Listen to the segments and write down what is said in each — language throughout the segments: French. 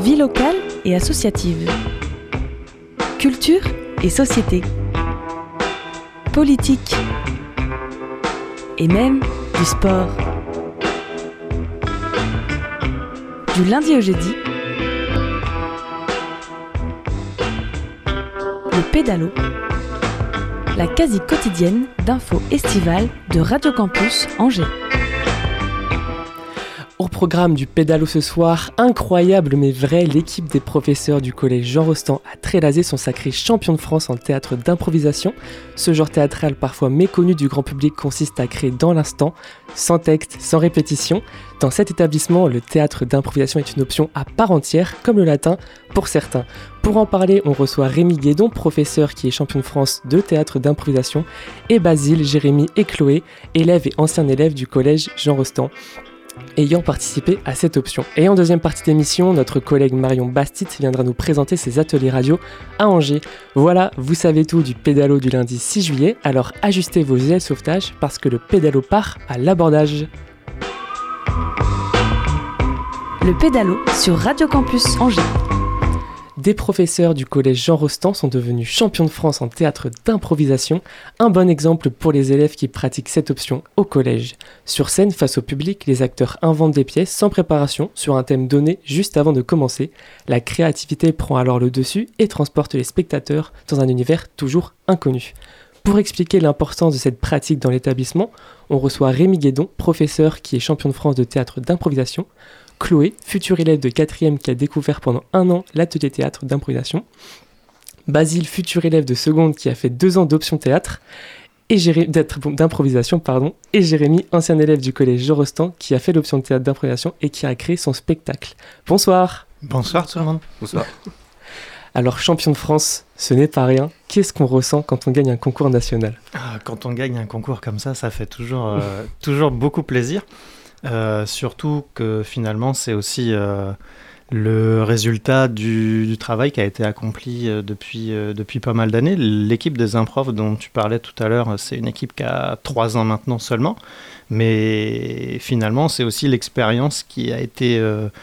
Vie locale et associative. Culture et société. Politique. Et même du sport. Du lundi au jeudi, le pédalo, la quasi quotidienne d'infos estivales de Radio Campus Angers. Au programme du pédalo ce soir, incroyable mais vrai, l'équipe des professeurs du collège Jean Rostand à Trélazé sont sacrés champions de France en théâtre d'improvisation. Ce genre théâtral parfois méconnu du grand public consiste à créer dans l'instant, sans texte, sans répétition. Dans cet établissement, le théâtre d'improvisation est une option à part entière, comme le latin pour certains. Pour en parler, on reçoit Rémi Guédon, professeur qui est champion de France de théâtre d'improvisation, et Basile, Jérémy et Chloé, élèves et anciens élèves du collège Jean Rostand, ayant participé à cette option. Et en deuxième partie d'émission, notre collègue Marion Bastit viendra nous présenter ses ateliers radio à Angers. Voilà, vous savez tout du pédalo du lundi 6 juillet, alors ajustez vos gilets de sauvetage parce que le pédalo part à l'abordage. Le pédalo sur Radio Campus Angers. Des professeurs du collège Jean Rostand sont devenus champions de France en théâtre d'improvisation, un bon exemple pour les élèves qui pratiquent cette option au collège. Sur scène, face au public, les acteurs inventent des pièces sans préparation sur un thème donné juste avant de commencer. La créativité prend alors le dessus et transporte les spectateurs dans un univers toujours inconnu. Pour expliquer l'importance de cette pratique dans l'établissement, on reçoit Rémi Guédon, professeur qui est champion de France de théâtre d'improvisation, Chloé, future élève de 4e qui a découvert pendant 1 an l'atelier théâtre d'improvisation, Basile, futur élève de seconde qui a fait 2 ans d'option théâtre d'improvisation, et Jérémy, ancien élève du collège Jean Rostand qui a fait l'option de théâtre d'improvisation et qui a créé son spectacle. Bonsoir. Bonsoir tout le monde. Bonsoir. Alors, champion de France, ce n'est pas rien. Qu'est-ce qu'on ressent quand on gagne un concours national ? Quand on gagne un concours comme ça fait toujours beaucoup plaisir. Surtout que finalement c'est aussi le résultat du travail qui a été accompli depuis pas mal d'années. L'équipe des improfs dont tu parlais tout à l'heure, c'est une équipe qui a 3 ans maintenant seulement, mais finalement c'est aussi l'expérience qui a été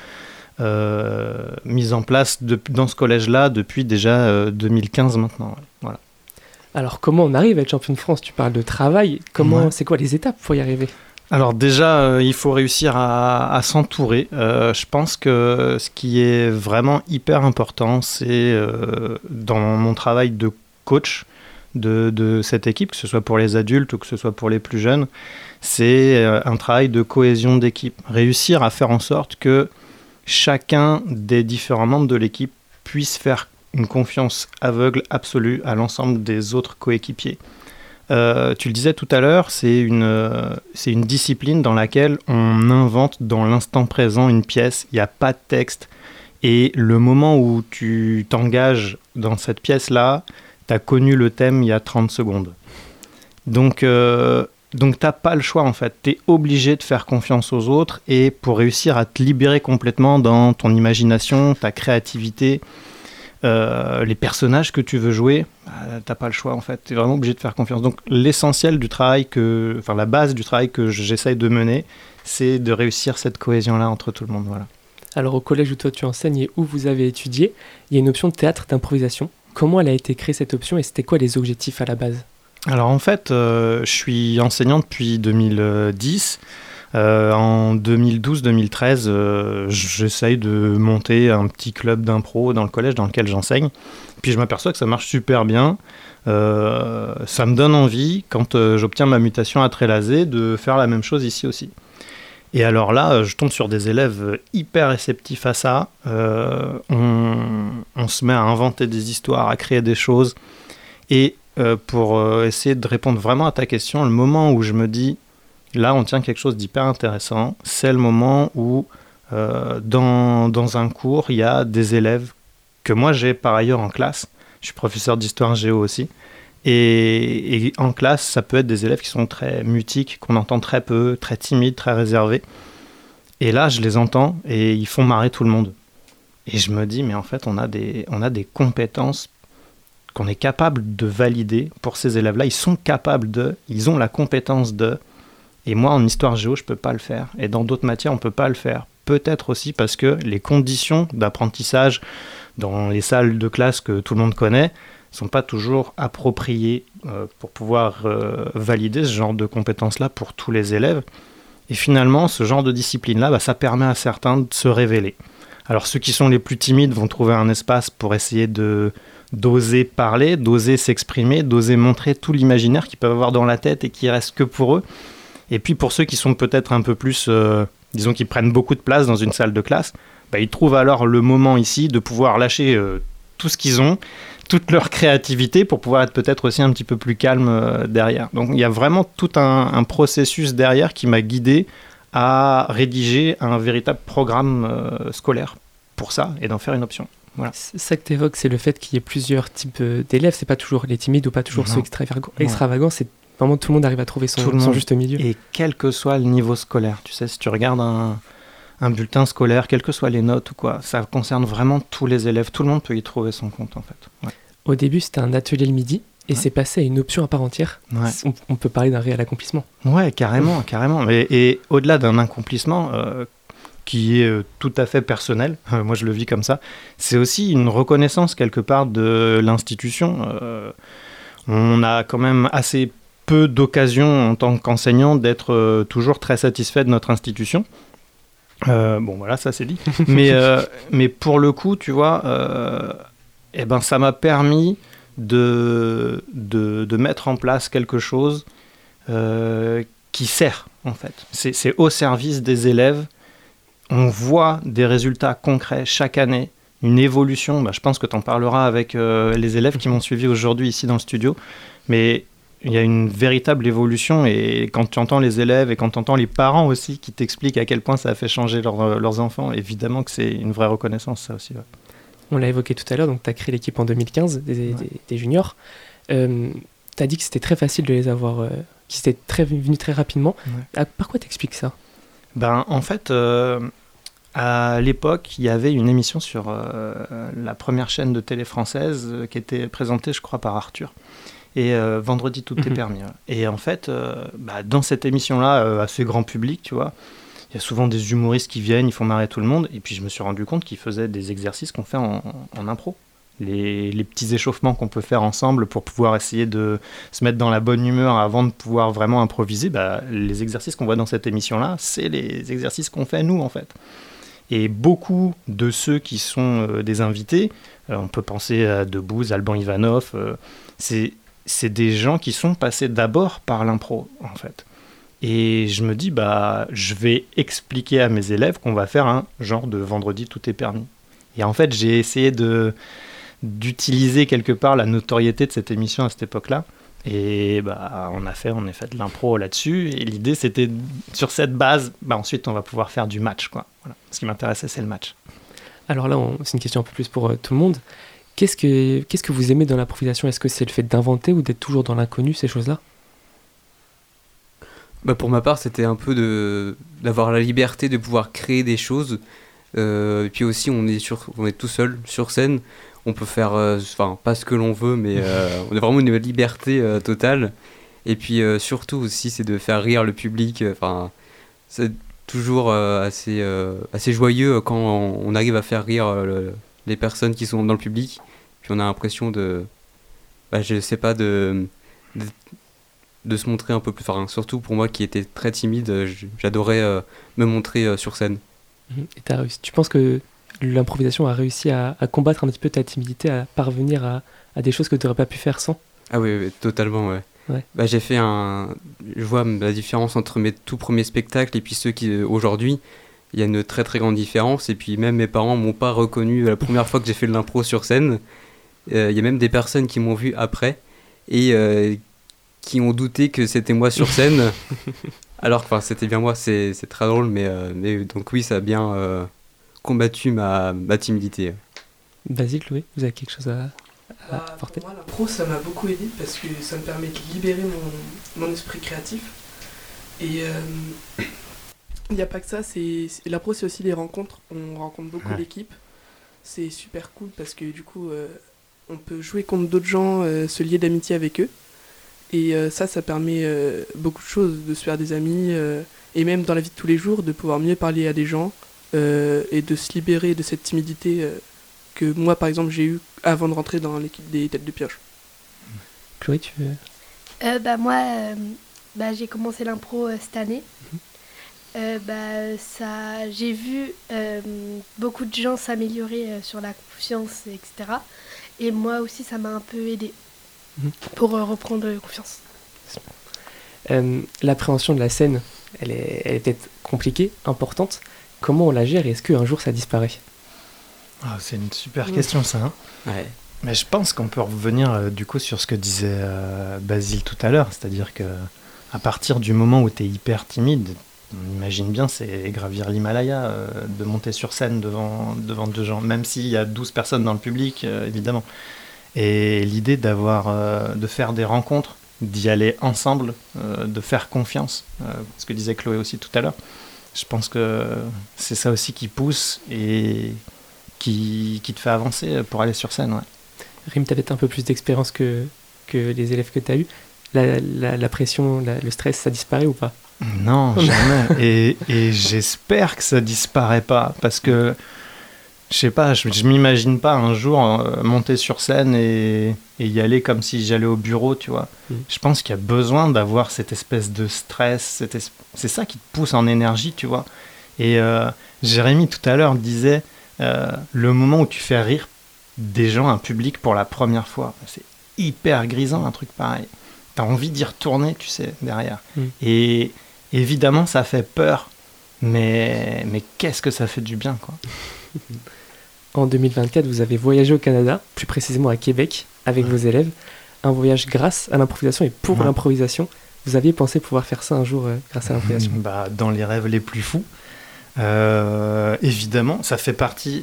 mise en place dans ce collège-là depuis déjà 2015 maintenant. Voilà. Alors comment on arrive à être champion de France ? Tu parles de travail, c'est quoi les étapes pour y arriver ? Alors déjà, il faut réussir à s'entourer. Je pense que ce qui est vraiment hyper important, c'est dans mon travail de coach de cette équipe, que ce soit pour les adultes ou que ce soit pour les plus jeunes, c'est un travail de cohésion d'équipe. Réussir à faire en sorte que chacun des différents membres de l'équipe puisse faire une confiance aveugle absolue à l'ensemble des autres coéquipiers. Tu le disais tout à l'heure, c'est une discipline dans laquelle on invente dans l'instant présent une pièce, il n'y a pas de texte. Et le moment où tu t'engages dans cette pièce-là, tu as connu le thème il y a 30 secondes. Donc tu n'as pas le choix en fait, tu es obligé de faire confiance aux autres et pour réussir à te libérer complètement dans ton imagination, ta créativité, les personnages que tu veux jouer, t'as pas le choix en fait, t'es vraiment obligé de faire confiance. Donc l'essentiel du travail la base du travail que j'essaye de mener, c'est de réussir cette cohésion-là entre tout le monde. Voilà. Alors au collège où toi tu enseignes et où vous avez étudié, il y a une option de théâtre d'improvisation. Comment elle a été créée cette option et c'était quoi les objectifs à la base ? Alors en fait, je suis enseignant depuis 2010. En 2012-2013, j'essaye de monter un petit club d'impro dans le collège dans lequel j'enseigne. Puis je m'aperçois que ça marche super bien. Ça me donne envie, quand j'obtiens ma mutation à Trélazé, de faire la même chose ici aussi. Et alors là, je tombe sur des élèves hyper réceptifs à ça. On se met à inventer des histoires, à créer des choses. Et pour essayer de répondre vraiment à ta question, le moment où je me dis là, on tient quelque chose d'hyper intéressant, c'est le moment où, dans un cours, il y a des élèves que moi j'ai par ailleurs en classe. Je suis professeur d'histoire géo aussi. Et en classe, ça peut être des élèves qui sont très mutiques, qu'on entend très peu, très timides, très réservés. Et là, je les entends et ils font marrer tout le monde. Et je me dis, mais en fait, on a des compétences qu'on est capable de valider pour ces élèves-là. Ils sont capables ils ont la compétence de. Et moi, en histoire géo, je ne peux pas le faire. Et dans d'autres matières, on ne peut pas le faire. peut-être aussi parce que les conditions d'apprentissage dans les salles de classe que tout le monde connaît ne sont pas toujours appropriées pour pouvoir valider ce genre de compétences-là pour tous les élèves. Et finalement, ce genre de discipline-là, ça permet à certains de se révéler. Alors ceux qui sont les plus timides vont trouver un espace pour essayer d'oser parler, d'oser s'exprimer, d'oser montrer tout l'imaginaire qu'ils peuvent avoir dans la tête et qui reste que pour eux. Et puis pour ceux qui sont peut-être un peu plus, disons qui prennent beaucoup de place dans une salle de classe, ils trouvent alors le moment ici de pouvoir lâcher tout ce qu'ils ont, toute leur créativité pour pouvoir être peut-être aussi un petit peu plus calme derrière. Donc il y a vraiment tout un processus derrière qui m'a guidé à rédiger un véritable programme scolaire pour ça et d'en faire une option. Voilà. C'est ça que tu évoques, c'est le fait qu'il y ait plusieurs types d'élèves, c'est pas toujours les timides ou pas toujours ceux extravagants, c'est vraiment tout le monde arrive à trouver son juste milieu. Et quel que soit le niveau scolaire, tu sais, si tu regardes un bulletin scolaire, quelles que soient les notes ou quoi, ça concerne vraiment tous les élèves, tout le monde peut y trouver son compte en fait. Ouais. Au début c'était un atelier le midi, et c'est passé à une option à part entière. Ouais. On peut parler d'un réel accomplissement. Ouais, carrément. Et au-delà d'un accomplissement qui est tout à fait personnel, moi je le vis comme ça, c'est aussi une reconnaissance quelque part de l'institution. On a quand même assez peu d'occasions en tant qu'enseignant d'être toujours très satisfait de notre institution. Bon voilà, ça c'est dit. mais pour le coup, tu vois, ça m'a permis de mettre en place quelque chose qui sert en fait. C'est au service des élèves. On voit des résultats concrets chaque année, une évolution. Je pense que tu en parleras avec les élèves qui m'ont suivi aujourd'hui ici dans le studio. Mais il y a une véritable évolution et quand tu entends les élèves et quand tu entends les parents aussi qui t'expliquent à quel point ça a fait changer leurs enfants, évidemment que c'est une vraie reconnaissance ça aussi. Ouais. On l'a évoqué tout à l'heure, donc tu as créé l'équipe en 2015 des juniors. Tu as dit que c'était très facile de les avoir, qu'ils étaient venus très rapidement. Ouais. Par quoi t'expliques ça ? En fait, à l'époque, il y avait une émission sur la première chaîne de télé française qui était présentée, je crois, par Arthur. Et vendredi, tout est permis. Ouais. Et en fait, dans cette émission-là, assez grand public, tu vois, il y a souvent des humoristes qui viennent, ils font marrer tout le monde. Et puis je me suis rendu compte qu'ils faisaient des exercices qu'on fait en impro. Les petits échauffements qu'on peut faire ensemble pour pouvoir essayer de se mettre dans la bonne humeur avant de pouvoir vraiment improviser, les exercices qu'on voit dans cette émission-là, c'est les exercices qu'on fait nous en fait. Et beaucoup de ceux qui sont des invités, on peut penser à Debbouze, Alban Ivanov, c'est des gens qui sont passés d'abord par l'impro en fait. Et je me dis, je vais expliquer à mes élèves qu'on va faire un genre de vendredi tout est permis. Et en fait, j'ai essayé d'utiliser quelque part la notoriété de cette émission à cette époque-là. Et on a fait de l'impro là-dessus. Et l'idée, c'était sur cette base, ensuite, on va pouvoir faire du match, quoi. Voilà. Ce qui m'intéressait, c'est le match. Alors là, c'est une question un peu plus pour tout le monde. Qu'est-ce que vous aimez dans l'improvisation ? Est-ce que c'est le fait d'inventer ou d'être toujours dans l'inconnu, ces choses-là ? Pour ma part, c'était un peu d'avoir la liberté de pouvoir créer des choses. Et puis aussi, on est tout seul sur scène. On peut faire, pas ce que l'on veut, mais on a vraiment une liberté totale. Et puis surtout aussi, c'est de faire rire le public. C'est toujours assez joyeux quand on arrive à faire rire les personnes qui sont dans le public. Puis on a l'impression de se montrer un peu plus. Surtout pour moi qui était très timide, j'adorais me montrer sur scène. Et t'as réussi. Tu penses que l'improvisation a réussi à combattre un petit peu ta timidité, à parvenir à des choses que tu n'aurais pas pu faire sans ? Ah oui, totalement, ouais. J'ai fait je vois la différence entre mes tout premiers spectacles et puis ceux qui, aujourd'hui, il y a une très très grande différence. Et puis même mes parents m'ont pas reconnu la première fois que j'ai fait de l'impro sur scène. Il y a même des personnes qui m'ont vu après et qui ont douté que c'était moi sur scène. Alors que c'était bien moi, c'est très drôle, mais donc oui, ça a bien combattu ma timidité. Vas-y Chloé, vous avez quelque chose à apporter ? Moi, l'impro, ça m'a beaucoup aidé parce que ça me permet de libérer mon esprit créatif. Et il n'y a pas que ça, l'impro, c'est aussi les rencontres. On rencontre beaucoup l'équipe. C'est super cool parce que du coup, on peut jouer contre d'autres gens, se lier d'amitié avec eux. Et ça permet beaucoup de choses, de se faire des amis, et même dans la vie de tous les jours, de pouvoir mieux parler à des gens, et de se libérer de cette timidité que moi, par exemple, j'ai eue avant de rentrer dans l'équipe des Têtes de Pioche. Chloé, tu veux... Moi, j'ai commencé l'impro cette année. J'ai vu beaucoup de gens s'améliorer sur la confiance, etc. Et moi aussi, ça m'a un peu aidé pour reprendre confiance. L'appréhension de la scène, elle est peut-être compliquée, importante. Comment on la gère et est-ce qu'un jour ça disparaît ? C'est une super question, ça. Hein. Ouais. Mais je pense qu'on peut revenir du coup sur ce que disait Basile tout à l'heure, c'est-à-dire que à partir du moment où tu es hyper timide, on imagine bien, c'est gravir l'Himalaya, de monter sur scène devant 2 gens, même s'il y a 12 personnes dans le public, évidemment. Et l'idée de faire des rencontres, d'y aller ensemble, de faire confiance, ce que disait Chloé aussi tout à l'heure, je pense que c'est ça aussi qui pousse et qui te fait avancer pour aller sur scène. Ouais. Rim, tu avais un peu plus d'expérience que les élèves que tu as eus. La pression, le stress, ça disparaît ou pas ? Non, jamais. et j'espère que ça disparaît pas, parce que je sais pas, je m'imagine pas un jour monter sur scène et y aller comme si j'allais au bureau, tu vois. Je pense qu'il y a besoin d'avoir cette espèce de stress, c'est ça qui te pousse en énergie, tu vois. Et Jérémy tout à l'heure disait le moment où tu fais rire des gens, un public pour la première fois, c'est hyper grisant un truc pareil. T'as envie d'y retourner, tu sais, derrière. Et évidemment, ça fait peur, mais qu'est-ce que ça fait du bien, quoi. En 2024, vous avez voyagé au Canada, plus précisément à Québec, avec vos élèves. Un voyage grâce à l'improvisation et pour l'improvisation. Vous aviez pensé pouvoir faire ça un jour grâce à l'improvisation ? Dans les rêves les plus fous. Évidemment, ça fait partie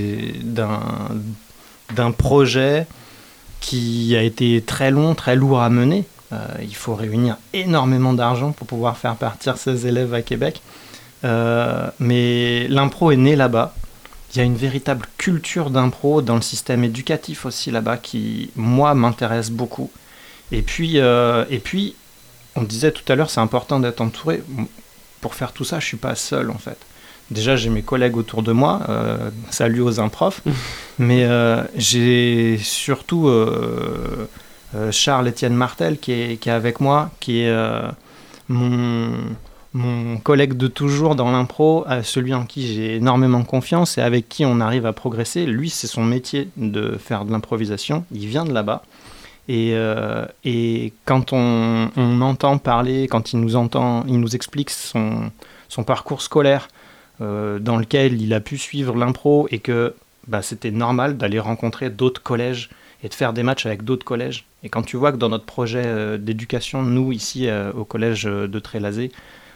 d'un projet qui a été très long, très lourd à mener. Il faut réunir énormément d'argent pour pouvoir faire partir ces élèves à Québec. Mais l'impro est né là-bas. Il y a une véritable culture d'impro dans le système éducatif aussi là-bas qui, moi, m'intéresse beaucoup. Et puis, on disait tout à l'heure, c'est important d'être entouré. Pour faire tout ça, je ne suis pas seul, en fait. Déjà, j'ai mes collègues autour de moi. Salut aux improfs. Mais j'ai surtout Charles-Étienne Martel qui est avec moi, qui est mon collègue de toujours dans l'impro, celui en qui j'ai énormément confiance et avec qui on arrive à progresser. Lui, c'est son métier de faire de l'improvisation. Il vient de là-bas. Et quand on entend parler, quand il nous explique son parcours scolaire, dans lequel il a pu suivre l'impro et que c'était normal d'aller rencontrer d'autres collèges et de faire des matchs avec d'autres collèges. Et quand tu vois que dans notre projet d'éducation, nous, ici, au collège de Trélazé,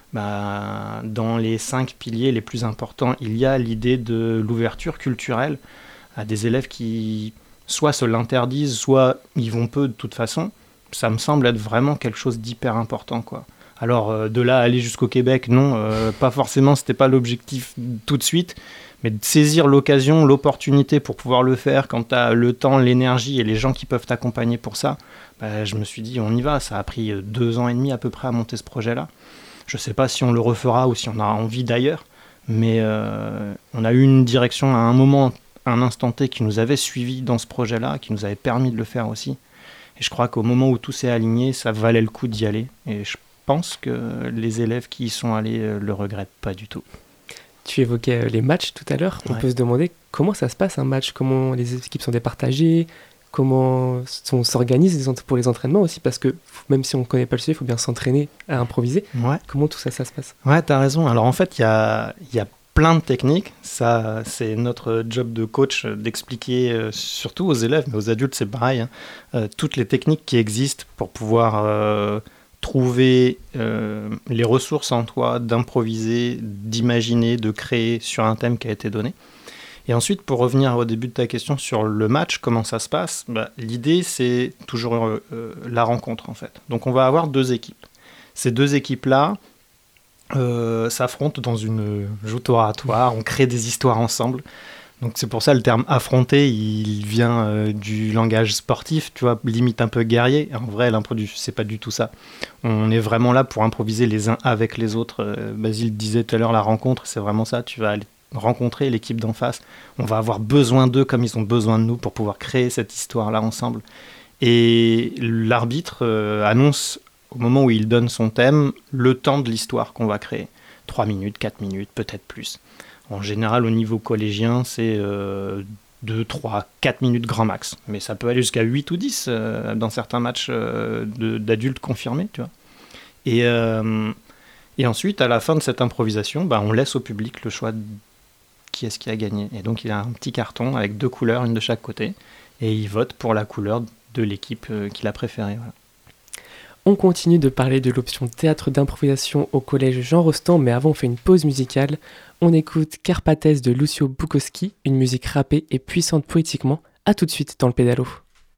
dans les 5 piliers les plus importants, il y a l'idée de l'ouverture culturelle à des élèves qui soit se l'interdisent, soit y vont peu de toute façon. Ça me semble être vraiment quelque chose d'hyper important, quoi. Alors, de là à aller jusqu'au Québec, non, pas forcément, c'était pas l'objectif tout de suite, mais de saisir l'occasion, l'opportunité pour pouvoir le faire quand tu as le temps, l'énergie et les gens qui peuvent t'accompagner pour ça, je me suis dit, on y va. Ça a pris 2 ans et demi à peu près à monter ce projet-là. Je sais pas si on le refera ou si on a envie d'ailleurs, mais on a eu une direction à un moment, un instant T qui nous avait suivis dans ce projet-là, qui nous avait permis de le faire aussi. Et je crois qu'au moment où tout s'est aligné, ça valait le coup d'y aller. Et je pense que les élèves qui y sont allés le regrettent pas du tout. Tu évoquais les matchs tout à l'heure. On peut se demander comment ça se passe un match, comment les équipes sont départagées, comment on s'organise pour les entraînements aussi, parce que même si on ne connaît pas le sujet, il faut bien s'entraîner à improviser. Ouais. Comment tout ça se passe ? Ouais, tu as raison. Alors en fait, il y a plein de techniques. Ça, c'est notre job de coach d'expliquer, surtout aux élèves, mais aux adultes, c'est pareil, toutes les techniques qui existent pour pouvoir trouver les ressources en toi, d'improviser, d'imaginer, de créer sur un thème qui a été donné. Et ensuite, pour revenir au début de ta question sur le match, comment ça se passe, l'idée, c'est toujours la rencontre, en fait. Donc, on va avoir 2 équipes. Ces 2 équipes-là s'affrontent dans une joute oratoire, on crée des histoires ensemble. Donc, c'est pour ça le terme « affronter », il vient du langage sportif, tu vois, limite un peu guerrier. En vrai, l'impro, c'est pas du tout ça. On est vraiment là pour improviser les uns avec les autres. Basile disait tout à l'heure, la rencontre, c'est vraiment ça. Tu vas aller rencontrer l'équipe d'en face. On va avoir besoin d'eux comme ils ont besoin de nous pour pouvoir créer cette histoire-là ensemble. Et l'arbitre annonce, au moment où il donne son thème, le temps de l'histoire qu'on va créer. 3 minutes, 4 minutes, peut-être plus. En général, au niveau collégien, c'est 2, 3, 4 minutes grand max. Mais ça peut aller jusqu'à 8 ou 10 dans certains matchs d'adultes confirmés, tu vois. Et ensuite, à la fin de cette improvisation, on laisse au public le choix de qui est-ce qui a gagné. Et donc, il a un petit carton avec 2 couleurs, une de chaque côté. Et il vote pour la couleur de l'équipe qu'il a préférée. Voilà. On continue de parler de l'option théâtre d'improvisation au collège Jean Rostand, mais avant on fait une pause musicale. On écoute Carpathes de Lucio Bukowski, une musique rappée et puissante poétiquement. A tout de suite dans le pédalo.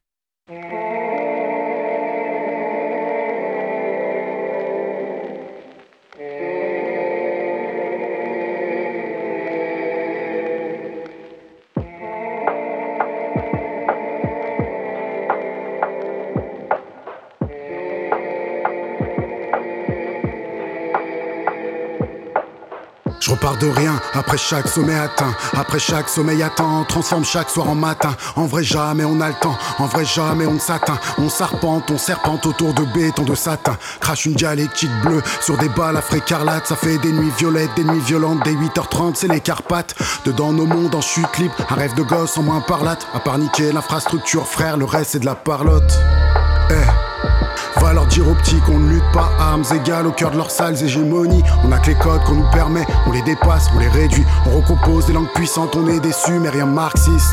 Je repars de rien, après chaque sommet atteint, après chaque sommeil atteint, on transforme chaque soir en matin. En vrai jamais on a le temps, en vrai jamais on ne s'atteint. On serpente autour de béton de satin. Crache une dialectique bleue sur des balles à frécarlate. Ça fait des nuits violettes, des nuits violentes, des 8h30 c'est les Carpates. Dedans nos mondes en chute libre, un rêve de gosse en moins parlate. À part niquer l'infrastructure frère, le reste c'est de la parlotte. Va leur dire aux petits qu'on ne lutte pas, armes égales au cœur de leurs sales hégémonies. On a que les codes qu'on nous permet, on les dépasse, on les réduit. On recompose des langues puissantes, on est déçus mais rien marxiste.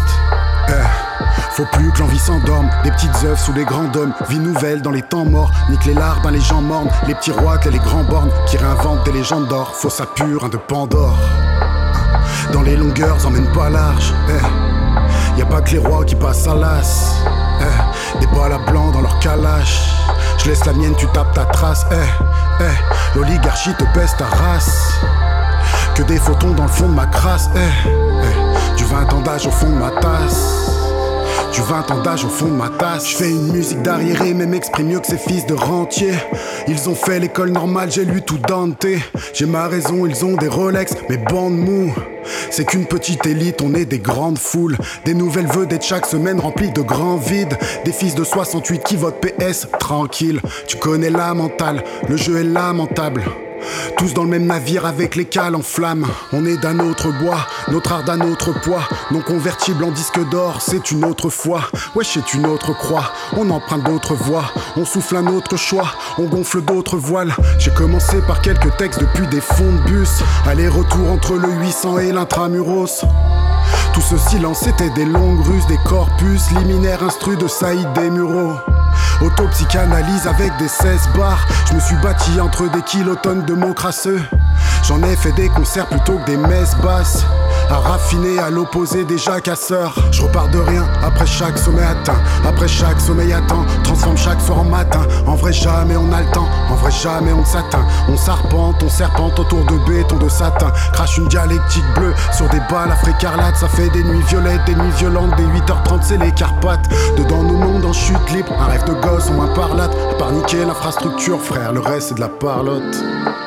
Faut plus que l'envie s'endorme, des petites œuvres sous les grands dômes. Vie nouvelle dans les temps morts, nique les larbes, les gens mornes. Les petits rois, les grands bornes, qui réinventent des légendes d'or. Faux ça pur, de Pandore. Dans les longueurs, emmène pas large. Y a pas que les rois qui passent à l'as. Des balles à blanc dans leur calage. Je laisse la mienne, tu tapes ta trace. L'oligarchie te baisse ta race. Que des photons dans le fond de ma crasse. Du 20 ans d'âge au fond de ma tasse. Du 20 ans d'âge au fond de ma tasse. Je fais une musique d'arriéré, mais m'exprime mieux que ces fils de rentiers. Ils ont fait l'école normale, j'ai lu tout Dante. J'ai ma raison, ils ont des Rolex, mais bande mou. C'est qu'une petite élite, on est des grandes foules. Des nouvelles vedettes chaque semaine remplies de grands vides. Des fils de 68 qui votent PS, tranquille. Tu connais la mentale, le jeu est lamentable. Tous dans le même navire avec les cales en flammes. On est d'un autre bois, notre art d'un autre poids. Non convertible en disque d'or, c'est une autre foi. Wesh, c'est une autre croix, on emprunte d'autres voies. On souffle un autre choix, on gonfle d'autres voiles. J'ai commencé par quelques textes depuis des fonds de bus. Aller-retour entre le 800 et l'intramuros. Tout ce silence c'était des longues ruses, des corpus liminaires instruits de Saïd Desmureaux. Autopsychanalyse avec des 16 bars. Je me suis bâti entre des kilotonnes de mots crasseux. J'en ai fait des concerts plutôt que des messes basses. À raffiner à l'opposé des jacasseurs. Je repars de rien après chaque sommet atteint. Après chaque sommeil atteint, transforme chaque soir en matin. En vrai jamais on a le temps, en vrai jamais on s'atteint. On serpente autour de béton de satin. Crache une dialectique bleue sur des balles à frécarlate. Ça fait des nuits violettes, des nuits violentes, des 8h30 c'est les Carpates. Dedans nos mondes en chute libre, un rêve de gosse en moins parlate. À part niquer l'infrastructure frère, le reste c'est de la parlotte.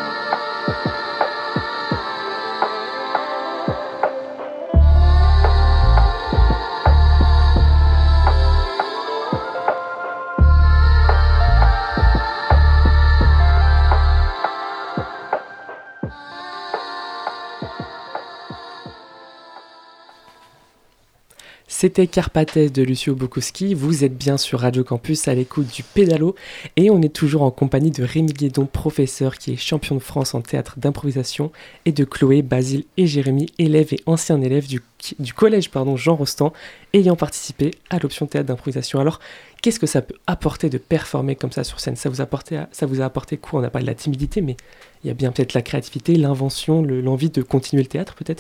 C'était Carpathes de Lucio Bukowski, vous êtes bien sur Radio Campus à l'écoute du pédalo et on est toujours en compagnie de Rémi Guédon, professeur qui est champion de France en théâtre d'improvisation et de Chloé, Basile et Jérémy, élèves et anciens élèves du collège Jean Rostand ayant participé à l'option théâtre d'improvisation. Alors, qu'est-ce que ça peut apporter de performer comme ça sur scène ? Ça vous a apporté quoi ? On a parlé de la timidité, mais il y a bien peut-être la créativité, l'invention, l'envie de continuer le théâtre peut-être ?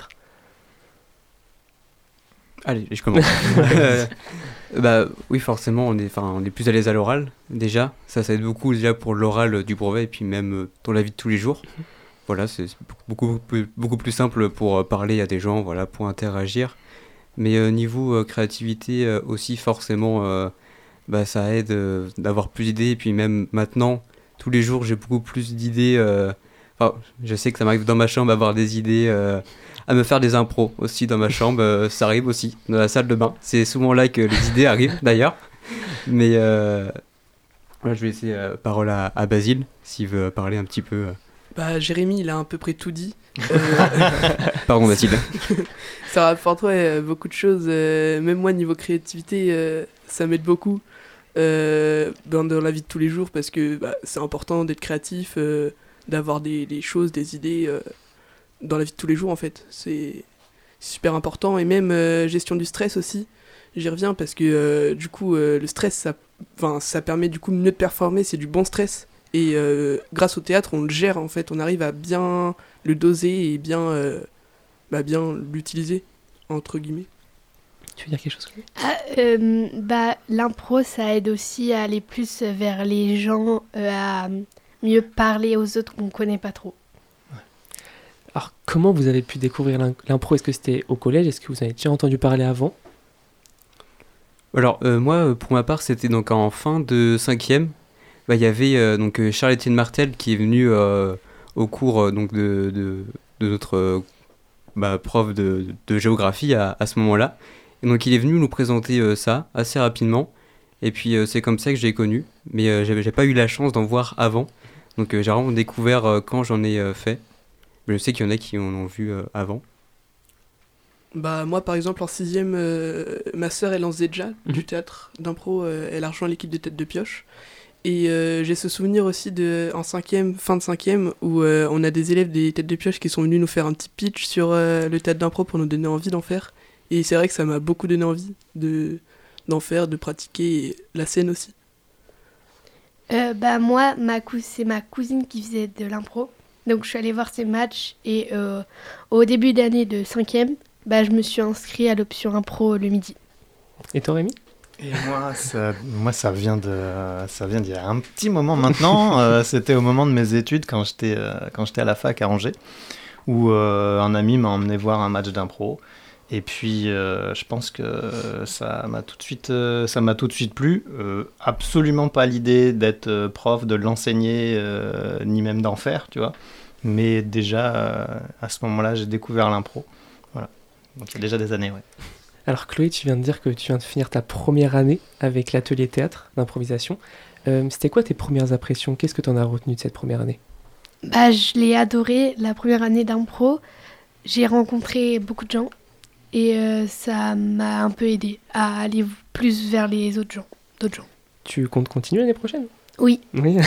Allez, je commence. Oui, forcément, on est plus à l'aise à l'oral, déjà. Ça aide beaucoup déjà pour l'oral du brevet et puis même dans la vie de tous les jours. Voilà, c'est beaucoup plus simple pour parler à des gens, voilà, pour interagir. Mais niveau créativité aussi, forcément, ça aide d'avoir plus d'idées. Et puis même maintenant, tous les jours, j'ai beaucoup plus d'idées je sais que ça m'arrive dans ma chambre d'avoir des idées, à me faire des impros aussi dans ma chambre, ça arrive aussi, dans la salle de bain. C'est souvent là que les idées arrivent d'ailleurs. Mais je vais laisser parole à Basile, s'il veut parler un petit peu. Jérémy, il a à peu près tout dit. Pardon, Basile. Ça rapporte beaucoup de choses. Même moi, niveau créativité, ça m'aide beaucoup dans la vie de tous les jours parce que c'est important d'être créatif, d'avoir des choses, des idées dans la vie de tous les jours en fait. C'est super important. Et même gestion du stress aussi. J'y reviens parce que du coup, le stress, ça permet du coup de mieux de performer. C'est du bon stress. Et grâce au théâtre, on le gère en fait. On arrive à bien le doser et bien l'utiliser, entre guillemets. Tu veux dire quelque chose, l'impro, ça aide aussi à aller plus vers les gens, à mieux parler aux autres qu'on ne connaît pas trop. Ouais. Alors, comment vous avez pu découvrir l'impro ? Est-ce que c'était au collège ? Est-ce que vous avez déjà entendu parler avant ? Alors, moi, pour ma part, c'était donc en fin de 5e. Il y avait Charles-Étienne Martel qui est venu au cours de notre prof de géographie à ce moment-là. Et donc il est venu nous présenter ça assez rapidement. Et puis c'est comme ça que j'ai connu. Mais j'ai pas eu la chance d'en voir avant. Donc j'ai vraiment découvert quand j'en ai fait. Mais je sais qu'il y en a qui en ont vu avant. Moi par exemple en 6e, ma sœur elle en faisait déjà du théâtre d'impro. Elle a rejoint l'équipe de Tête de Pioche. Et j'ai ce souvenir aussi en 5e, fin de 5e, où on a des élèves des Têtes de Pioche qui sont venus nous faire un petit pitch sur le théâtre d'impro pour nous donner envie d'en faire. Et c'est vrai que ça m'a beaucoup donné envie d'en faire, de pratiquer, et la scène aussi. Moi, c'est ma cousine qui faisait de l'impro. Donc je suis allée voir ses matchs et au début d'année de 5e, je me suis inscrite à l'option impro le midi. Et toi, Rémi ? Et ça vient d'il y a un petit moment maintenant. C'était au moment de mes études quand j'étais à la fac à Angers, où un ami m'a emmené voir un match d'impro. Et puis je pense que ça m'a tout de suite plu. Absolument pas l'idée d'être prof, de l'enseigner, ni même d'en faire, tu vois. Mais déjà à ce moment-là, j'ai découvert l'impro. Voilà. Donc il y a déjà des années, ouais. Alors Chloé, tu viens de dire que tu viens de finir ta première année avec l'atelier théâtre d'improvisation. C'était quoi tes premières impressions ? Qu'est-ce que tu en as retenu de cette première année ? Je l'ai adoré, la première année d'impro. J'ai rencontré beaucoup de gens et ça m'a un peu aidé à aller plus vers les autres gens. Tu comptes continuer l'année prochaine ? Oui.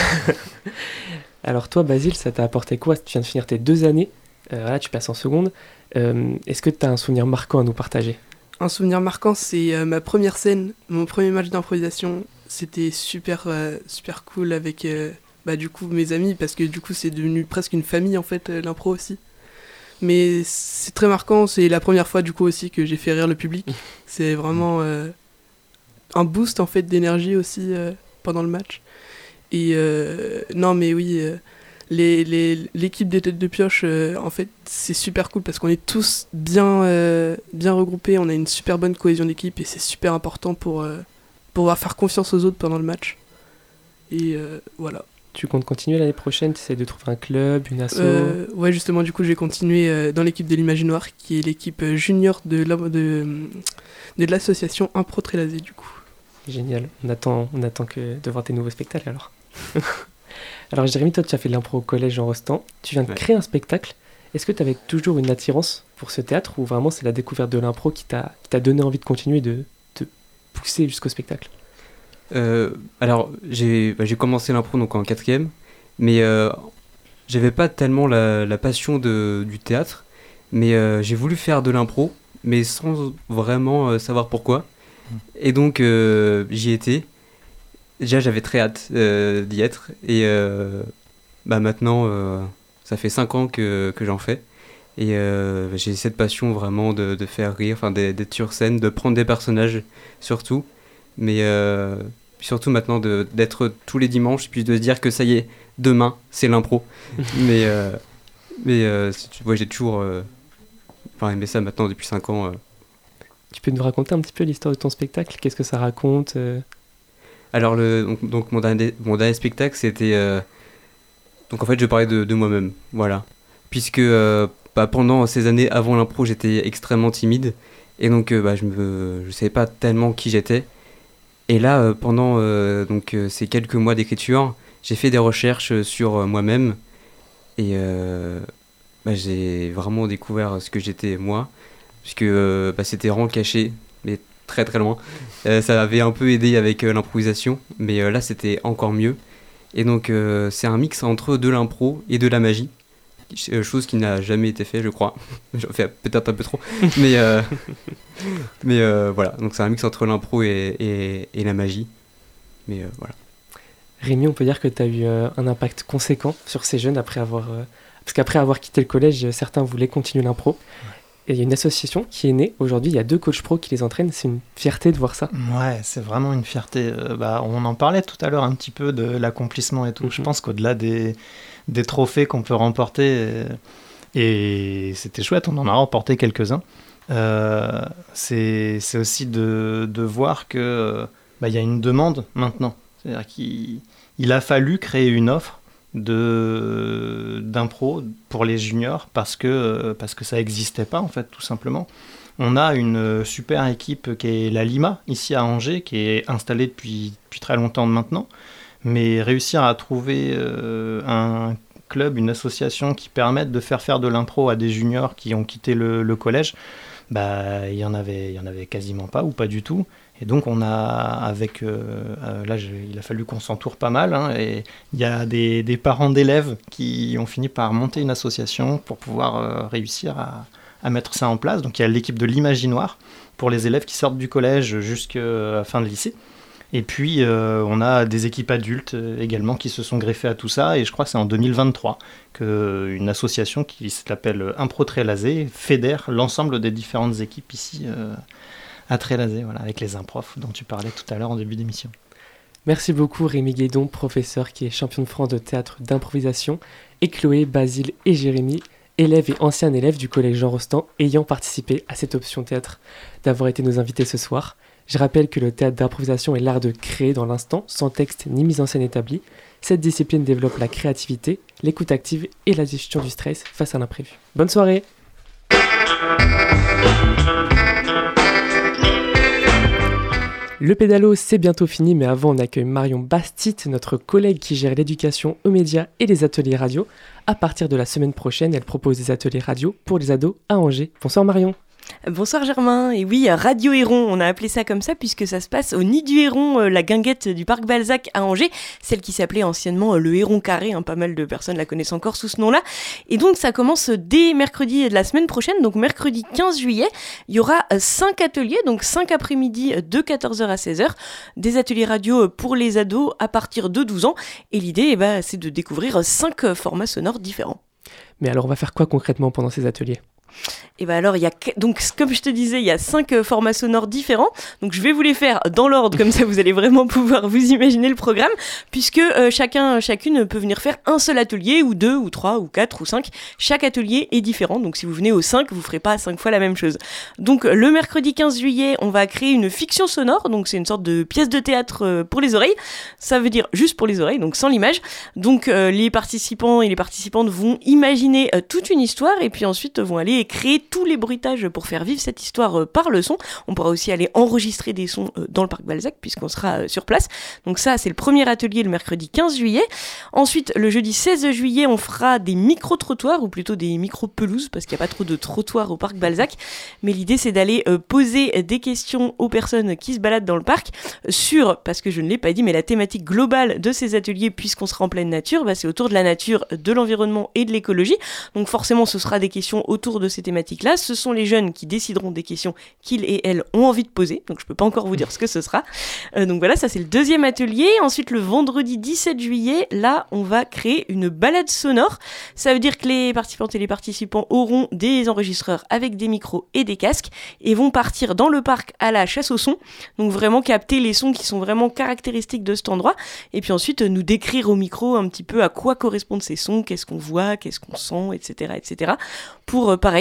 Alors toi, Basile, ça t'a apporté quoi ? Tu viens de finir tes 2 années. Là, tu passes en seconde. Est-ce que tu as un souvenir marquant à nous partager ? Un souvenir marquant, c'est ma première scène, mon premier match d'improvisation. C'était super cool avec du coup mes amis, parce que du coup c'est devenu presque une famille en fait, l'impro aussi. Mais c'est très marquant, c'est la première fois du coup aussi que j'ai fait rire le public. C'est vraiment un boost en fait d'énergie aussi pendant le match. Et non mais oui, l'équipe des Têtes de Pioche, en fait, c'est super cool parce qu'on est tous bien regroupés, on a une super bonne cohésion d'équipe et c'est super important pour pouvoir faire confiance aux autres pendant le match. Et voilà. Tu comptes continuer l'année prochaine ? Tu essaies de trouver un club, une asso ? Ouais, justement, du coup, je vais continuer dans l'équipe de l'Imaginoire, qui est l'équipe junior de l'association Impro Trélazé, du coup. Génial. On attend de voir tes nouveaux spectacles alors. Alors Jérémy, toi tu as fait de l'impro au collège Jean Rostand, tu viens de créer un spectacle. Est-ce que tu avais toujours une attirance pour ce théâtre ou vraiment c'est la découverte de l'impro qui t'a donné envie de continuer, de te pousser jusqu'au spectacle ? Alors j'ai commencé l'impro donc en 4e, mais j'avais pas tellement la passion du théâtre, mais j'ai voulu faire de l'impro, mais sans vraiment savoir pourquoi. Et donc j'y étais. Déjà, j'avais très hâte d'y être. Et maintenant, ça fait 5 ans que j'en fais. Et j'ai cette passion vraiment de faire rire, d'être sur scène, de prendre des personnages surtout. Mais surtout maintenant d'être tous les dimanches, puis de se dire que ça y est, demain, c'est l'impro. mais j'ai toujours aimé ça maintenant depuis 5 ans. Tu peux nous raconter un petit peu l'histoire de ton spectacle ? Qu'est-ce que ça raconte ? Alors, donc mon dernier spectacle, c'était Donc en fait, je parlais de moi-même, voilà. Puisque pendant ces années avant l'impro, j'étais extrêmement timide. Et donc, je savais pas tellement qui j'étais. Et là, pendant ces quelques mois d'écriture, j'ai fait des recherches sur moi-même. Et j'ai vraiment découvert ce que j'étais moi. Puisque c'était vraiment caché, mais très très loin. Ça avait un peu aidé avec l'improvisation. Mais là, c'était encore mieux. Et donc, c'est un mix entre de l'impro et de la magie. Chose qui n'a jamais été fait, je crois. J'en fais peut-être un peu trop. mais voilà. Donc, c'est un mix entre l'impro et la magie. Mais voilà. Rémi, on peut dire que tu as eu un impact conséquent sur ces jeunes après avoir... parce qu'après avoir quitté le collège, certains voulaient continuer l'impro. Et il y a une association qui est née. Aujourd'hui, il y a 2 coachs pro qui les entraînent. C'est une fierté de voir ça. Ouais, c'est vraiment une fierté. On en parlait tout à l'heure un petit peu de l'accomplissement et tout. Je pense qu'au-delà des trophées qu'on peut remporter, et c'était chouette, on en a remporté quelques-uns, c'est aussi de voir qu'il y a une demande maintenant. C'est-à-dire qu'il a fallu créer une offre d'impro pour les juniors parce que ça n'existait pas en fait, tout simplement. On a une super équipe qui est la Lima ici à Angers, qui est installée depuis très longtemps maintenant, mais réussir à trouver un club, une association qui permette de faire de l'impro à des juniors qui ont quitté le collège, il y en avait quasiment pas ou pas du tout. Et donc on a il a fallu qu'on s'entoure pas mal, et il y a des parents d'élèves qui ont fini par monter une association pour pouvoir réussir à mettre ça en place. Donc il y a l'équipe de l'Imaginoire pour les élèves qui sortent du collège jusqu'à la fin de lycée. Et puis on a des équipes adultes également qui se sont greffées à tout ça, et je crois que c'est en 2023 qu'une association qui s'appelle Impro Trélazé fédère l'ensemble des différentes équipes ici à Trélazé, voilà, avec les improfs dont tu parlais tout à l'heure en début d'émission. Merci beaucoup Rémi Guédon, professeur qui est champion de France de théâtre d'improvisation, et Chloé, Basile et Jérémy, élèves et anciens élèves du collège Jean Rostand ayant participé à cette option théâtre, d'avoir été nos invités ce soir. Je rappelle que le théâtre d'improvisation est l'art de créer dans l'instant, sans texte ni mise en scène établie. Cette discipline développe la créativité, l'écoute active et la gestion du stress face à l'imprévu. Bonne soirée! Le pédalo, c'est bientôt fini, mais avant, on accueille Marion Bastit, notre collègue qui gère l'éducation aux médias et les ateliers radio. À partir de la semaine prochaine, elle propose des ateliers radio pour les ados à Angers. Bonsoir Marion. Bonsoir Germain, et oui, Radio Héron, on a appelé ça comme ça puisque ça se passe au Nid du Héron, la guinguette du parc Balzac à Angers, celle qui s'appelait anciennement le Héron Carré, pas mal de personnes la connaissent encore sous ce nom-là, et donc ça commence dès mercredi de la semaine prochaine, donc mercredi 15 juillet, il y aura 5 ateliers, donc 5 après-midi de 14h à 16h, des ateliers radio pour les ados à partir de 12 ans, et l'idée c'est de découvrir 5 formats sonores différents. Mais alors on va faire quoi concrètement pendant ces ateliers ? Et alors, donc, comme je te disais, il y a 5 formats sonores différents. Donc, je vais vous les faire dans l'ordre, comme ça vous allez vraiment pouvoir vous imaginer le programme, puisque chacune peut venir faire un seul atelier, ou 2, ou 3, ou 4, ou 5. Chaque atelier est différent, donc si vous venez aux 5, vous ne ferez pas 5 fois la même chose. Donc, le mercredi 15 juillet, on va créer une fiction sonore, donc c'est une sorte de pièce de théâtre pour les oreilles. Ça veut dire juste pour les oreilles, donc sans l'image. Donc, les participants et les participantes vont imaginer toute une histoire, et puis ensuite vont aller créer tous les bruitages pour faire vivre cette histoire par le son. On pourra aussi aller enregistrer des sons dans le parc Balzac puisqu'on sera sur place. Donc ça, c'est le premier atelier le mercredi 15 juillet. Ensuite, le jeudi 16 juillet, on fera des micro-trottoirs ou plutôt des micro-pelouses parce qu'il n'y a pas trop de trottoirs au parc Balzac. Mais l'idée, c'est d'aller poser des questions aux personnes qui se baladent dans le parc parce que je ne l'ai pas dit, mais la thématique globale de ces ateliers, puisqu'on sera en pleine nature, c'est autour de la nature, de l'environnement et de l'écologie. Donc forcément, ce sera des questions autour de ces thématiques-là. Ce sont les jeunes qui décideront des questions qu'ils et elles ont envie de poser. Donc je peux pas encore vous dire ce que ce sera. Donc voilà, ça c'est le deuxième atelier. Ensuite, le vendredi 17 juillet, là, on va créer une balade sonore. Ça veut dire que les participantes et les participants auront des enregistreurs avec des micros et des casques et vont partir dans le parc à la chasse aux sons. Donc vraiment capter les sons qui sont vraiment caractéristiques de cet endroit. Et puis ensuite, nous décrire au micro un petit peu à quoi correspondent ces sons, qu'est-ce qu'on voit, qu'est-ce qu'on sent, etc., etc. Pour, pareil, nous faire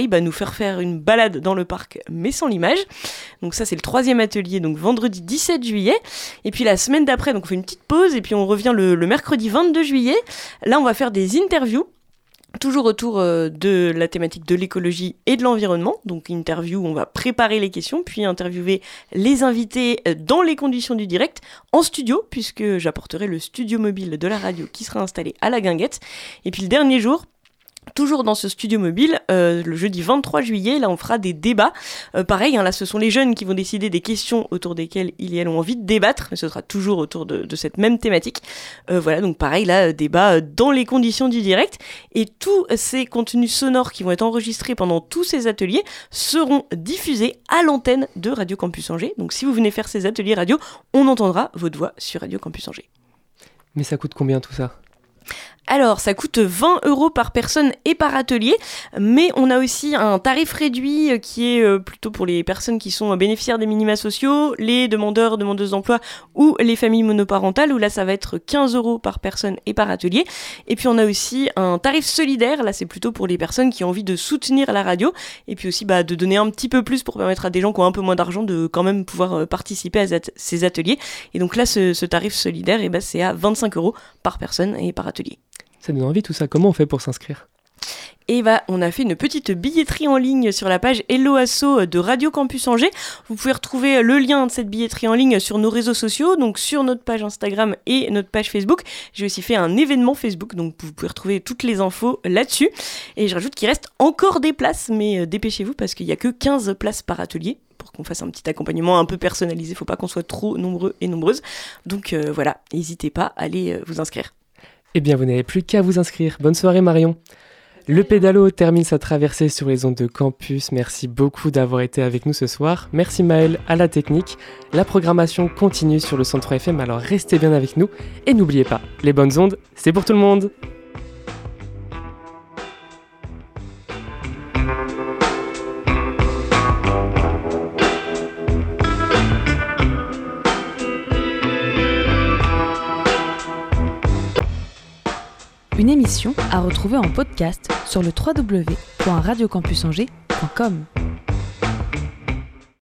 venir faire une balade dans le parc, mais sans l'image. Donc ça, c'est le 3e atelier, donc vendredi 17 juillet. Et puis la semaine d'après, donc on fait une petite pause, et puis on revient le mercredi 22 juillet. Là, on va faire des interviews. Toujours autour de la thématique de l'écologie et de l'environnement. Donc interview, on va préparer les questions, puis interviewer les invités dans les conditions du direct, en studio, puisque j'apporterai le studio mobile de la radio qui sera installé à la Guinguette. Et puis le dernier jour, toujours dans ce studio mobile, le jeudi 23 juillet, là on fera des débats. Pareil, là ce sont les jeunes qui vont décider des questions autour desquelles ils et elles ont envie de débattre, mais ce sera toujours autour de cette même thématique. Voilà, donc pareil, là, débat dans les conditions du direct. Et tous ces contenus sonores qui vont être enregistrés pendant tous ces ateliers seront diffusés à l'antenne de Radio Campus Angers. Donc si vous venez faire ces ateliers radio, on entendra votre voix sur Radio Campus Angers. Mais ça coûte combien tout ça ? Alors, ça coûte 20 € par personne et par atelier, mais on a aussi un tarif réduit qui est plutôt pour les personnes qui sont bénéficiaires des minima sociaux, les demandeurs, demandeuses d'emploi ou les familles monoparentales, où là, ça va être 15 € par personne et par atelier. Et puis, on a aussi un tarif solidaire, là, c'est plutôt pour les personnes qui ont envie de soutenir la radio, et puis aussi de donner un petit peu plus pour permettre à des gens qui ont un peu moins d'argent de quand même pouvoir participer à ces ateliers. Et donc là, ce tarif solidaire, c'est à 25 € par personne et par atelier. Ça donne envie tout ça. Comment on fait pour s'inscrire ? Et on a fait une petite billetterie en ligne sur la page Hello Asso de Radio Campus Angers. Vous pouvez retrouver le lien de cette billetterie en ligne sur nos réseaux sociaux, donc sur notre page Instagram et notre page Facebook. J'ai aussi fait un événement Facebook, donc vous pouvez retrouver toutes les infos là-dessus. Et je rajoute qu'il reste encore des places, mais dépêchez-vous parce qu'il n'y a que 15 places par atelier pour qu'on fasse un petit accompagnement un peu personnalisé. Il ne faut pas qu'on soit trop nombreux et nombreuses. Donc voilà, n'hésitez pas à aller vous inscrire. Eh bien, vous n'avez plus qu'à vous inscrire. Bonne soirée, Marion. Le pédalo termine sa traversée sur les ondes de campus. Merci beaucoup d'avoir été avec nous ce soir. Merci Maëlle à la technique. La programmation continue sur le 103 FM, alors restez bien avec nous. Et n'oubliez pas, les bonnes ondes, c'est pour tout le monde. Une émission à retrouver en podcast sur le www.radiocampusangers.com.